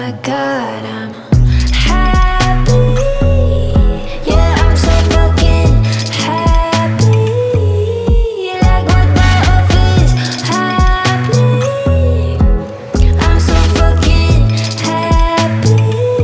my God, I'm happy. Yeah, I'm so fucking happy. Like what the earth is happening. I'm so fucking happy.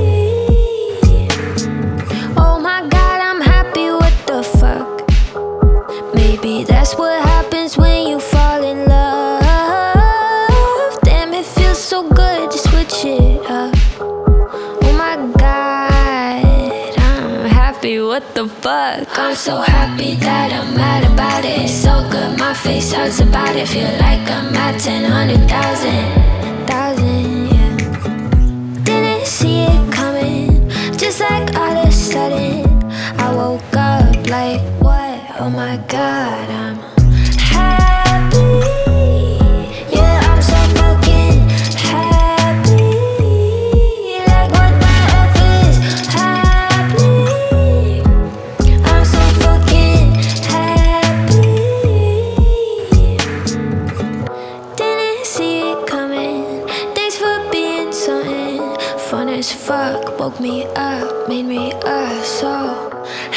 Oh my God, I'm happy. What the fuck? Maybe that's what happens when you fall in love. Damn, it feels so good to switch it up. Oh my God, I'm happy. What the fuck? I'm so happy that I'm mad about it. It's so good, my face hurts about it. Feel like I'm at 10,000,000, yeah. Didn't see it coming, just like all of a sudden I woke up like, what? Oh my God, I'm happy. Yeah, I'm so fucking happy. Like what the earth is happening. I'm so fucking happy. Didn't see it coming. Thanks for being something fun as fuck. Woke me up, made me so